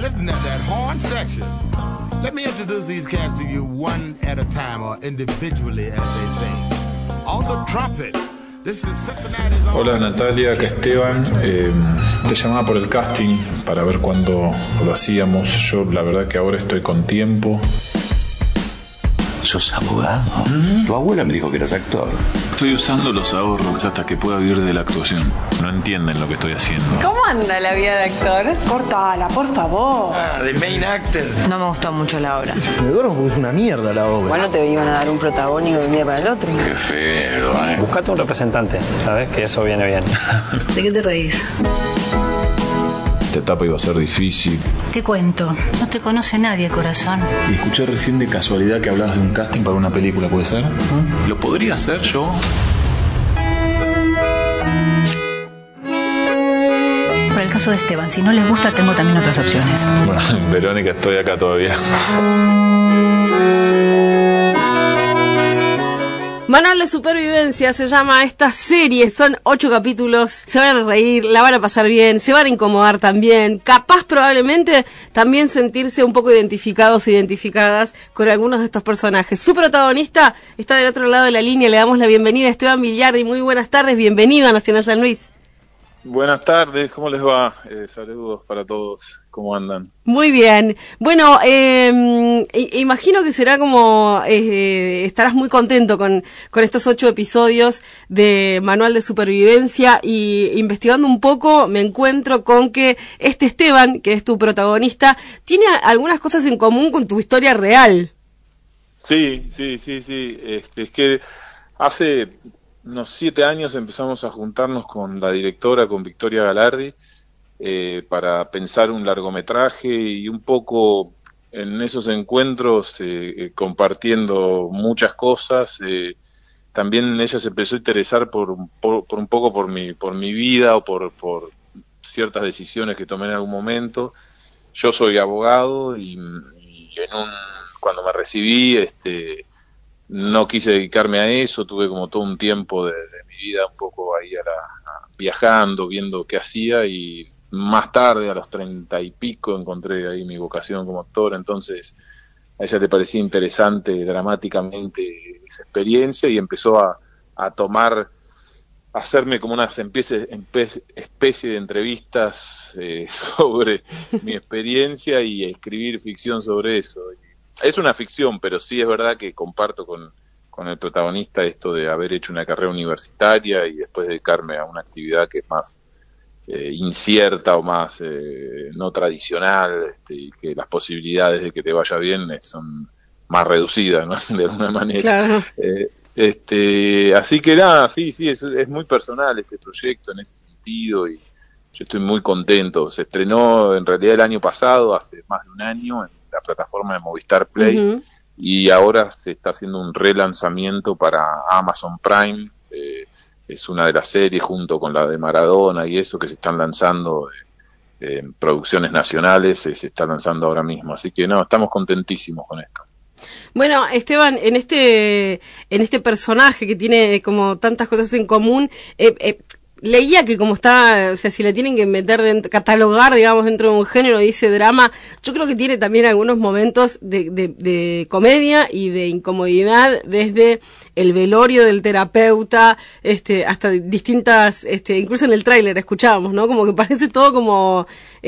listen at that horn section. Let me introduce these cats to you one at a time, or individually, as they say. On the trumpet, this is Cincinnati's own... Hola Natalia, acá Esteban. Te llamaba por el casting para ver cuándo lo hacíamos. Yo la verdad que ahora estoy con tiempo. ¿Sos abogado? Tu abuela me dijo que eras actor. Estoy usando los ahorros hasta que pueda vivir de la actuación. No entienden lo que estoy haciendo. ¿Cómo anda la vida de actor? Cortala, por favor. De main actor. No me gustó mucho la obra. Me duermo porque es una mierda la obra. Igual no te iban a dar un protagónico de un día para el otro. Qué feo, Buscate un representante, ¿sabes? Que eso viene bien. ¿De qué te reís? Esta etapa iba a ser difícil. Te cuento, no te conoce nadie, corazón. Y escuché recién de casualidad que hablabas de un casting para una película, ¿puede ser? ¿Lo podría hacer yo? Para el caso de Esteban, si no les gusta, tengo también otras opciones. Bueno, Verónica, estoy acá todavía. Manual de Supervivencia se llama esta serie, son 8 capítulos, se van a reír, la van a pasar bien, se van a incomodar también, capaz probablemente también sentirse un poco identificados e identificadas con algunos de estos personajes. Su protagonista está del otro lado de la línea, le damos la bienvenida a Esteban Villardi. Muy buenas tardes, bienvenido a Nacional San Luis. Buenas tardes, ¿cómo les va? Saludos para todos, ¿cómo andan? Muy bien. Bueno, imagino que será como, estarás muy contento con estos 8 episodios de Manual de Supervivencia, y investigando un poco me encuentro con que Esteban, que es tu protagonista, tiene algunas cosas en común con tu historia real. Sí. Es que hace unos 7 años empezamos a juntarnos con la directora, con Victoria Galardi, para pensar un largometraje, y un poco en esos encuentros compartiendo muchas cosas. También ella se empezó a interesar por un poco por mi vida, o por ciertas decisiones que tomé en algún momento. Yo soy abogado y cuando me recibí no quise dedicarme a eso, tuve como todo un tiempo de mi vida un poco ahí viajando, viendo qué hacía, y más tarde, a los 30 y pico, encontré ahí mi vocación como actor. Entonces a ella le parecía interesante dramáticamente esa experiencia, y empezó a hacerme como una especie de entrevistas sobre mi experiencia, y escribir ficción sobre eso. Es una ficción, pero sí es verdad que comparto con el protagonista esto de haber hecho una carrera universitaria y después dedicarme a una actividad que es más incierta, o más no tradicional, y que las posibilidades de que te vaya bien son más reducidas, ¿no? De alguna manera. Claro. Así que nada, sí, es muy personal este proyecto en ese sentido, y yo estoy muy contento. Se estrenó en realidad el año pasado, hace más de un año, en la plataforma de Movistar Play, y ahora se está haciendo un relanzamiento para Amazon Prime. Es una de las series, junto con la de Maradona y eso, que se están lanzando en producciones nacionales, se está lanzando ahora mismo. Así que no, estamos contentísimos con esto. Bueno, Esteban, en este personaje que tiene como tantas cosas en común, leía que como está, o sea, si le tienen que catalogar, digamos, dentro de un género, dice drama, yo creo que tiene también algunos momentos de comedia y de incomodidad, desde el velorio del terapeuta, hasta distintas, incluso en el tráiler escuchábamos, ¿no? Como que parece todo como,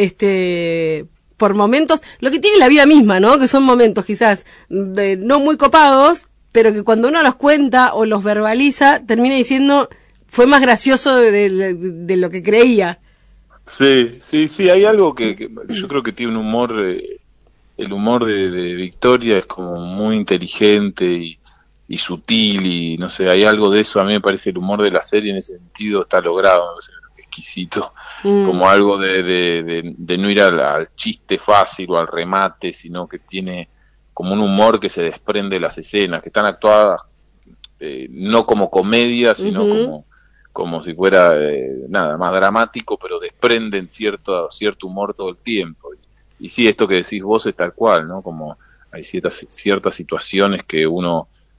por momentos, lo que tiene la vida misma, ¿no? Que son momentos quizás no muy copados, pero que cuando uno los cuenta o los verbaliza, termina diciendo, fue más gracioso de lo que creía. Sí, hay algo que yo creo que tiene un humor, el humor de Victoria es como muy inteligente y sutil, y no sé, hay algo de eso. A mí me parece el humor de la serie en ese sentido está logrado, me parece exquisito, como algo de no ir al chiste fácil o al remate, sino que tiene como un humor que se desprende de las escenas, que están actuadas no como comedia, sino como si fuera nada más dramático, pero desprenden cierto humor todo el tiempo. Y sí, esto que decís vos es tal cual, ¿no? Como hay ciertas situaciones que uno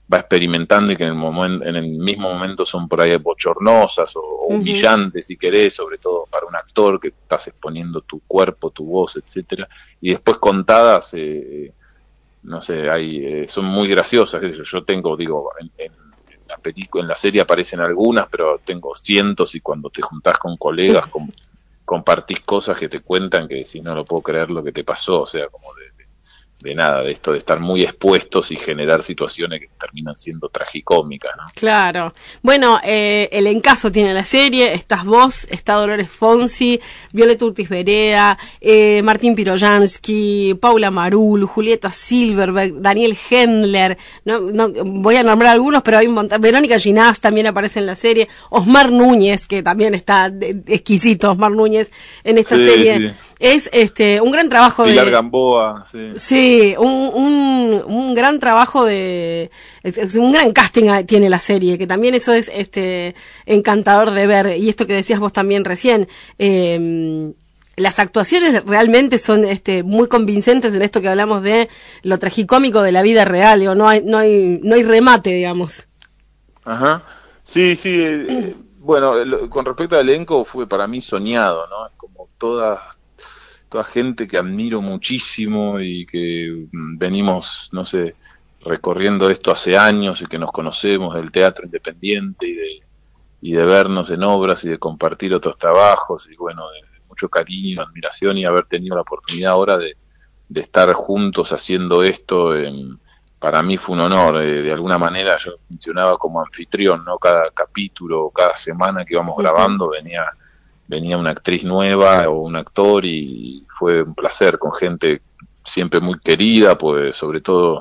va experimentando y que en el mismo momento son por ahí bochornosas o humillantes, si querés, sobre todo para un actor que estás exponiendo tu cuerpo, tu voz, etcétera, y después contadas, no sé, son muy graciosas. Yo tengo, digo, en la película, en la serie aparecen algunas, pero tengo cientos, y cuando te juntás con colegas, compartís cosas que te cuentan que si no lo puedo creer lo que te pasó, o sea, como de nada, de esto de estar muy expuestos y generar situaciones que terminan siendo tragicómicas, ¿no? Claro. Bueno, el encaso tiene la serie, estás vos, está Dolores Fonsi, Violeta Urtiz Berea, Martín Piroyansky, Paula Marul, Julieta Silverberg, Daniel Hendler, no voy a nombrar algunos, pero hay un montón. Verónica Ginás también aparece en la serie, Osmar Núñez, que también está exquisito, Osmar Núñez en esta serie. Sí. Es un gran trabajo Pilar Gamboa, sí. Sí, un gran trabajo es un gran casting tiene la serie, que también eso es encantador de ver. Y esto que decías vos también recién, las actuaciones realmente son muy convincentes en esto que hablamos de lo tragicómico de la vida real, digo, no hay remate, digamos. Ajá. Sí, bueno, con respecto al elenco fue para mí soñado, ¿no? Es como toda gente que admiro muchísimo y que venimos, no sé, recorriendo esto hace años y que nos conocemos del teatro independiente y de vernos en obras y de compartir otros trabajos, y bueno, de mucho cariño, admiración, y haber tenido la oportunidad ahora de estar juntos haciendo esto, para mí fue un honor. De alguna manera yo funcionaba como anfitrión, ¿no? Cada capítulo, cada semana que íbamos grabando venía una actriz nueva o un actor, y fue un placer, con gente siempre muy querida, pues sobre todo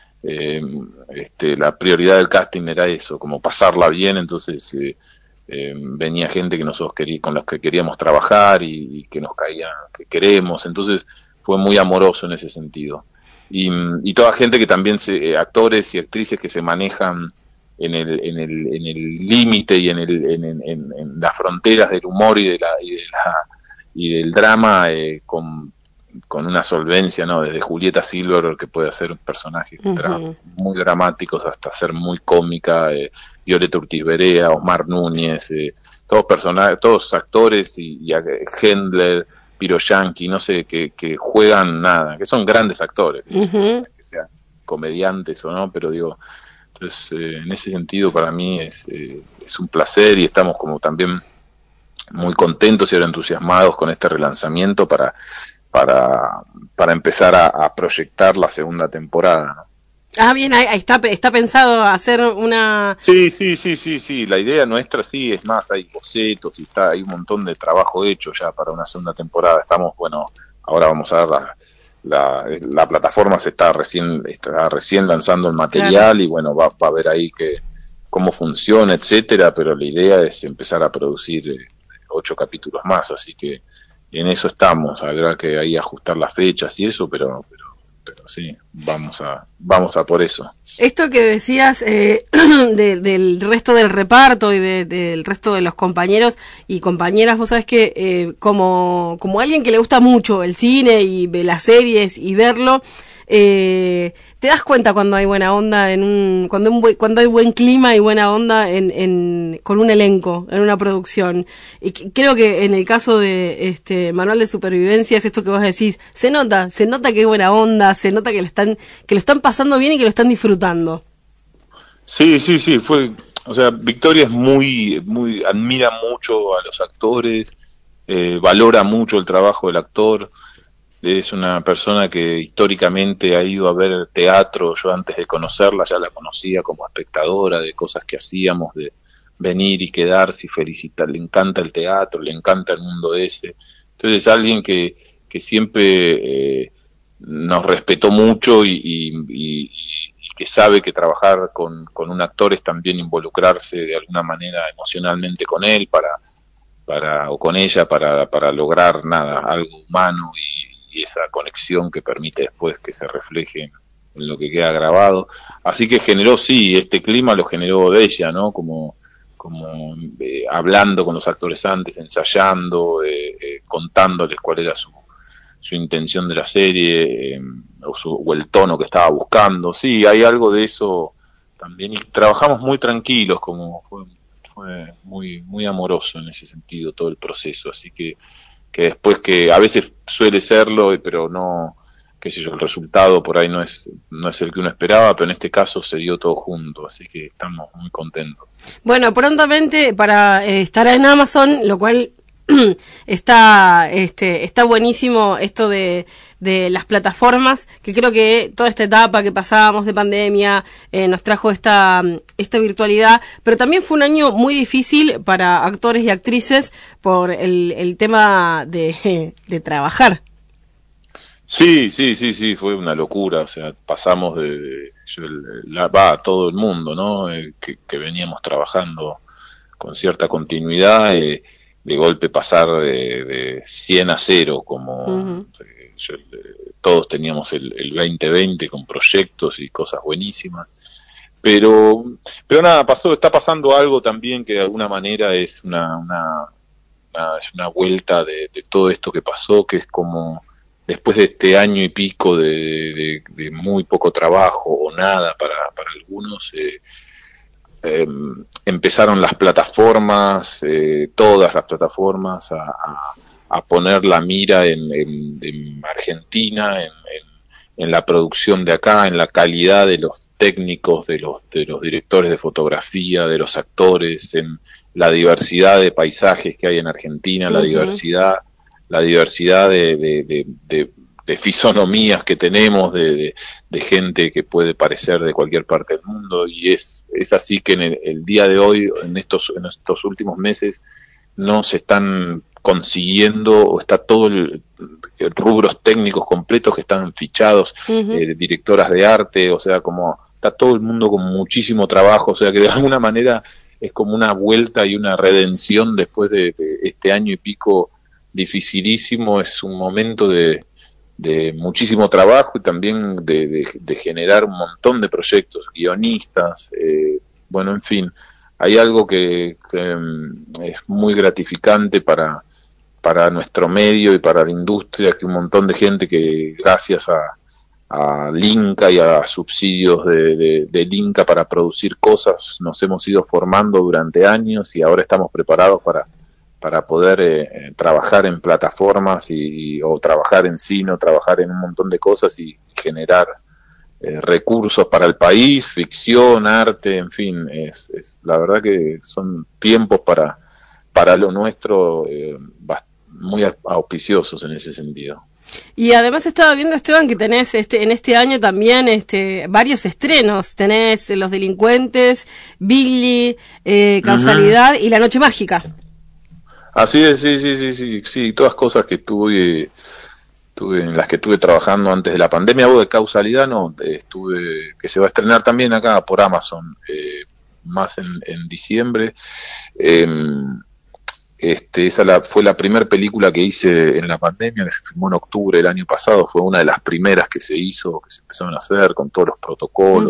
la prioridad del casting era eso, como pasarla bien. Entonces venía gente que nosotros con los que queríamos trabajar y que nos caía, que queremos, entonces fue muy amoroso en ese sentido. Y toda gente que también actores y actrices que se manejan en el límite y en las fronteras del humor y del drama, con una solvencia, ¿no? Desde Julieta Silverberg, que puede hacer personajes muy dramáticos hasta ser muy cómica, Violeta Urtiz Berea, Osmar Núñez, todos actores y Hendler, Piroyansky, no sé, que juegan nada, que son grandes actores, que sean comediantes o no, pero digo, entonces en ese sentido para mí es un placer, y estamos como también muy contentos y ahora entusiasmados con este relanzamiento para empezar a proyectar la segunda temporada, ¿no? Ah, bien, ahí está pensado hacer una... Sí, la idea nuestra sí, es más, hay bocetos y hay un montón de trabajo hecho ya para una segunda temporada. Estamos, bueno, ahora vamos a ver, la plataforma está recién lanzando el material, claro. Y bueno, va a ver ahí cómo funciona, etcétera, pero la idea es empezar a producir 8 capítulos más, así que en eso estamos. Habrá que ahí ajustar las fechas y eso, pero sí, vamos a por eso. Esto que decías del resto del reparto y del resto de los compañeros y compañeras, vos sabés que como alguien que le gusta mucho el cine y las series y verlo, te das cuenta cuando hay buena onda cuando hay buen clima y buena onda con un elenco, en una producción. Y creo que en el caso de Manual de Supervivencia es esto que vos decís, se nota que hay buena onda, se nota que lo están pasando bien y que lo están disfrutando. Sí, o sea, Victoria es muy admira mucho a los actores, valora mucho el trabajo del actor. Es una persona que históricamente ha ido a ver teatro. Yo antes de conocerla ya la conocía como espectadora de cosas que hacíamos, de venir y quedarse y felicitar. Le encanta el teatro, le encanta el mundo ese. Entonces es alguien que siempre nos respetó mucho y que sabe que trabajar con un actor es también involucrarse de alguna manera emocionalmente con él o con ella para lograr algo humano y esa conexión que permite después que se refleje en lo que queda grabado. Así que este clima lo generó de ella, ¿no? Como hablando con los actores antes, ensayando, contándoles cuál era su intención de la serie, o el tono que estaba buscando. Sí, hay algo de eso también, y trabajamos muy tranquilos, como fue muy, muy amoroso en ese sentido todo el proceso, así que después, que a veces suele serlo, pero no, qué sé yo, el resultado por ahí no es el que uno esperaba, pero en este caso se dio todo junto, así que estamos muy contentos. Bueno, prontamente para estar en Amazon, lo cual está buenísimo esto de las plataformas, que creo que toda esta etapa que pasábamos de pandemia nos trajo esta virtualidad, pero también fue un año muy difícil para actores y actrices por el tema de trabajar. Sí, fue una locura, o sea, pasamos va todo el mundo, ¿no? Que veníamos trabajando con cierta continuidad, de golpe pasar de 100 a 0, como todos teníamos el 2020 con proyectos y cosas buenísimas, pero nada, está pasando algo también que de alguna manera es una vuelta de todo esto que pasó, que es como después de este año y pico de muy poco trabajo o nada para algunos, empezaron las plataformas, todas las plataformas, a poner la mira en Argentina, en la producción de acá, en la calidad de los técnicos, de los directores de fotografía, de los actores, en la diversidad de paisajes que hay en Argentina, la diversidad de fisonomías que tenemos, de gente que puede parecer de cualquier parte del mundo, y es así que en el día de hoy, en estos últimos meses, no se están consiguiendo, o está todo rubros técnicos completos que están fichados, directoras de arte, o sea, como está todo el mundo con muchísimo trabajo, o sea que de alguna manera es como una vuelta y una redención después de este año y pico dificilísimo. Es un momento de muchísimo trabajo y también de generar un montón de proyectos, guionistas, bueno, en fin, hay algo que es muy gratificante para nuestro medio y para la industria, que un montón de gente que gracias al Inca y a subsidios del Inca para producir cosas nos hemos ido formando durante años, y ahora estamos preparados para poder trabajar en plataformas o trabajar en cine, o trabajar en un montón de cosas y generar recursos para el país, ficción, arte, en fin, es la verdad que son tiempos para lo nuestro muy auspiciosos en ese sentido. Y además estaba viendo, Esteban, que tenés en este año también varios estrenos. Tenés Los Delincuentes, Billy, Causalidad y La Noche Mágica. Así es, sí, todas cosas que en las que estuve trabajando antes de la pandemia. De Causalidad no, que se va a estrenar también acá por Amazon, más en diciembre. Esa fue la primera película que hice en la pandemia, que se filmó en octubre del año pasado. Fue una de las primeras que se hizo, que se empezaron a hacer con todos los protocolos.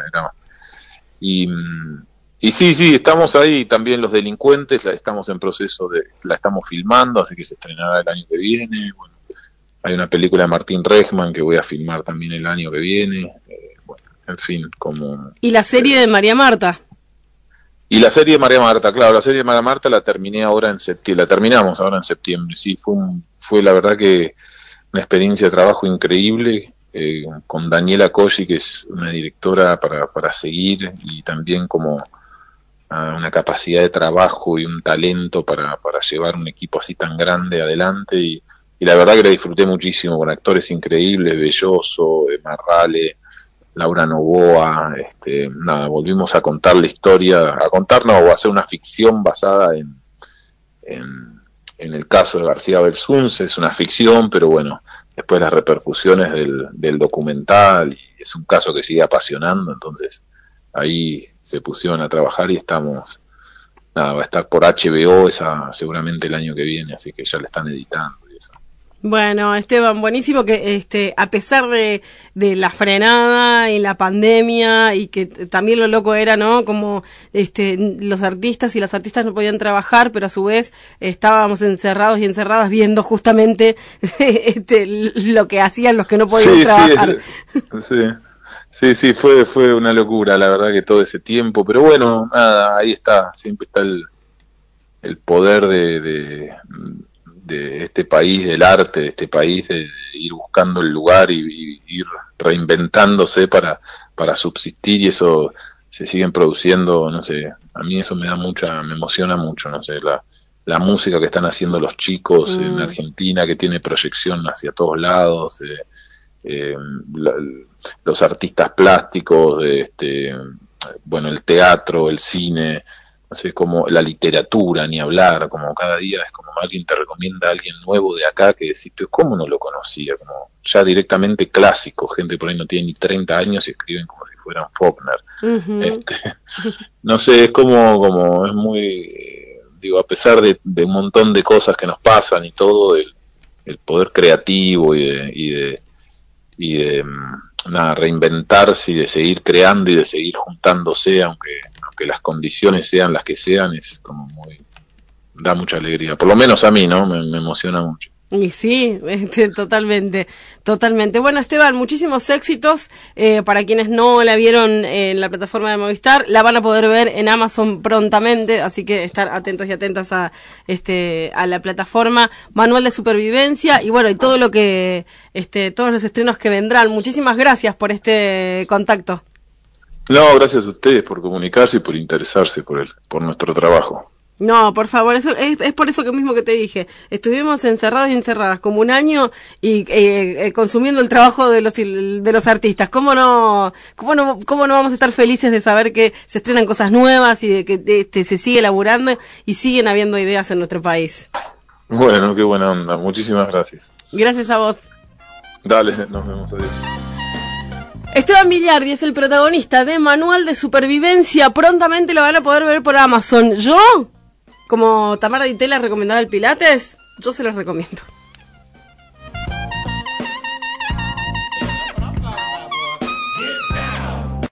Y sí, estamos ahí. También Los Delincuentes, estamos en proceso la estamos filmando, así que se estrenará el año que viene. Bueno, hay una película de Martín Rejman que voy a filmar también el año que viene. Bueno, en fin, como... Y la serie de María Marta. Y la serie de María Marta, claro, la serie de María Marta la terminamos ahora en septiembre. Sí, fue la verdad que una experiencia de trabajo increíble, con Daniela Coggi, que es una directora para seguir, y también como una capacidad de trabajo y un talento para llevar un equipo así tan grande adelante, y la verdad que la disfruté muchísimo, con actores increíbles, Belloso, Marrale, Laura Novoa, volvimos a contar la historia, o a hacer una ficción basada en el caso de García Belsunce. Es una ficción, pero bueno, después las repercusiones del documental, y es un caso que sigue apasionando, entonces ahí se pusieron a trabajar y estamos, va a estar por HBO esa seguramente el año que viene, así que ya la están editando y eso. Bueno, Esteban, buenísimo que a pesar de la frenada y la pandemia, y que también lo loco era, ¿no? Como los artistas y las artistas no podían trabajar, pero a su vez estábamos encerrados y encerradas viendo justamente lo que hacían los que no podían trabajar. Sí, fue una locura, la verdad que todo ese tiempo, pero bueno, nada, ahí está, siempre está el poder de este país, del arte de este país, de ir buscando el lugar y ir reinventándose para subsistir, y eso se siguen produciendo, no sé, a mí eso me emociona mucho, no sé, la música que están haciendo los chicos en Argentina, que tiene proyección hacia todos lados, los artistas plásticos, bueno, el teatro, el cine, no sé, como la literatura, ni hablar, como cada día es como alguien te recomienda a alguien nuevo de acá que decís, ¿cómo no lo conocía? Como ya directamente clásico, gente por ahí no tiene ni 30 años y escriben como si fueran Faulkner. Ujú. No sé, es como es muy, digo, a pesar de un montón de cosas que nos pasan y todo, el poder creativo y de nada, reinventarse y de seguir creando y de seguir juntándose, aunque las condiciones sean las que sean, es como da mucha alegría, por lo menos a mí, ¿no? Me emociona mucho. Y sí, totalmente. Bueno, Esteban, muchísimos éxitos. Para quienes no la vieron en la plataforma de Movistar, la van a poder ver en Amazon prontamente, así que estar atentos y atentas a la plataforma. Manual de Supervivencia y bueno, y todo lo que todos los estrenos que vendrán. Muchísimas gracias por este contacto. No, gracias a ustedes por comunicarse y por interesarse por nuestro trabajo. No, por favor, eso es por eso que mismo que te dije. Estuvimos encerrados y encerradas como un año y consumiendo el trabajo de los artistas. ¿Cómo no vamos a estar felices de saber que se estrenan cosas nuevas y de que se sigue laburando y siguen habiendo ideas en nuestro país? Bueno, qué buena onda. Muchísimas gracias. Gracias a vos. Dale, nos vemos. Adiós. Esteban Villardi es el protagonista de Manual de Supervivencia. Prontamente lo van a poder ver por Amazon. Yo, como Tamara Di Tella recomendaba el Pilates, yo se los recomiendo.